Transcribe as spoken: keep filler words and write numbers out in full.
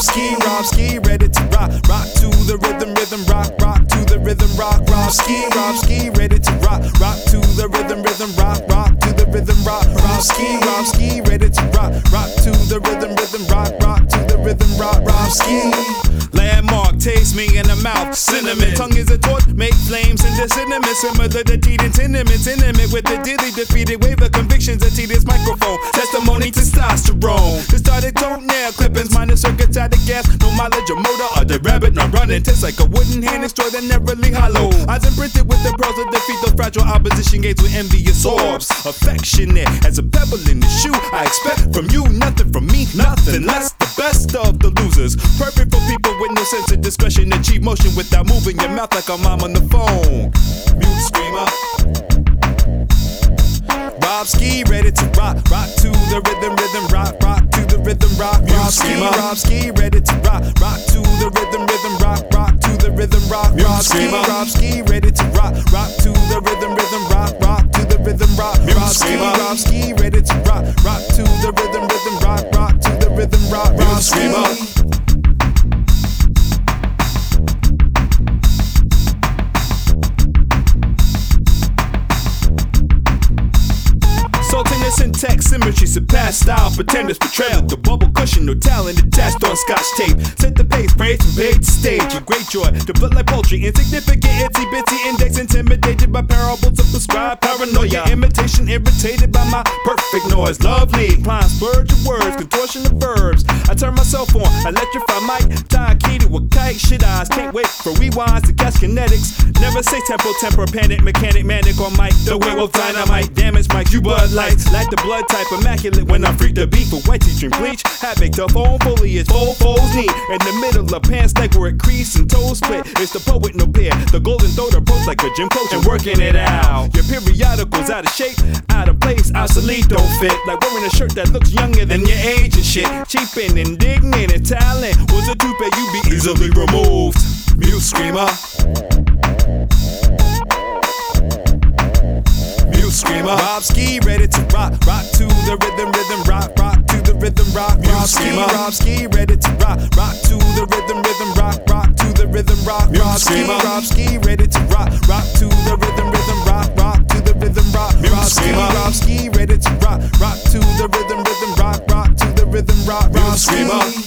ski, rob ski, ready to rock, rock to the rhythm, rhythm, rock, rock to the rhythm, rock, rob ski, rob ski, ready to rock, rock to the rhythm, rhythm, rock, rock to the rhythm, rock, rob ski, rob ski, ready to rock, rock to the rhythm, rhythm, rock, rock to the rhythm, rock, rob ski. Landmark, taste me in the mouth, cinnamon. Tongue is a torch, make flames in the cinnamon. Similar to teething tenements, intimate with the dilly defeated wave of convictions. A tedious microphone, testimony testosterone. The started toenail clippings, minus circuits out of gas. No mileage or motor, or the rabbit not running. Tastes like a wooden hand extraordinarily hollow. Eyes imprinted with the pearls of defeat. Those fragile opposition gates with envious orbs. Affectionate as a pebble in the shoe. I expect from you nothing from me, nothing less. The best of the losers, perfect for people with no sense of discretion. Achieve motion without moving your mouth like a mom on the phone. Mute screamer. Rob ski, ready to rock, rock to the rhythm, rhythm, rock, rock to the rhythm, rock. Rob ski, Rob ski, ready to rock, rock to the rhythm, rhythm, rock, rock to the rhythm, rock. Rob ski, Rob ski, ready to rock, rock to the rhythm, rhythm, rock, rock to the rhythm, rock. Rob ski, Rob ski, ready to rock, rock to the rhythm, rhythm, rock, rock to the rhythm, rock. Rob ski. Syntax symmetry surpass style, pretenders portrayal. The bubble cushion, no talent attached on scotch tape. Set the pace, praise from page to stage. A great joy to blood like poultry. Insignificant, itsy bitsy index, intimidated by parables of prescribed paranoia. Imitation irritated by my perfect noise. Lovely, climb splurge of words, contortion of verbs. I turn myself on, electrify mic, tie a key to a kite. Shit eyes, can't wait for rewinds to catch kinetics. Never say tempo, temper, panic, mechanic, manic on mic. The werewolf dynamite, damage mic, you bud lights. Like the blood type, immaculate when I freak the beat for white tea drink bleach. Havoc, the phone foliage, full folds neat. In the middle of pants leg where it crease and toes split. It's the poet no pair, the golden throat approach like a gym coach and working it out. Your periodicals out of shape, out of place, obsolete, don't fit. Like wearing a shirt that looks younger than your age and shit. Cheap and indignant and talent was a toupee you be easily removed. Mute screamer. Screamer. Rob ski, ready to rock, rock to the rhythm, rhythm, rock, rock to the rhythm, rock. Rob ski, Rob ski, ready to rock, rock to the rhythm, rhythm, rock, rock to the rhythm, rock. Rob ski, Rob ski, ready to rock, rock to the rhythm, rhythm, rock, rock to the rhythm, rock. Rob ski, Rob ski, ready to rock, rock to the rhythm, rhythm, rock, rock to the rhythm, rock. Rob ski.